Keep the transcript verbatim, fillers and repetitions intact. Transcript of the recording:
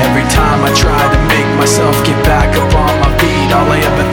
Every time I try to make myself get back up on my feet, all I ever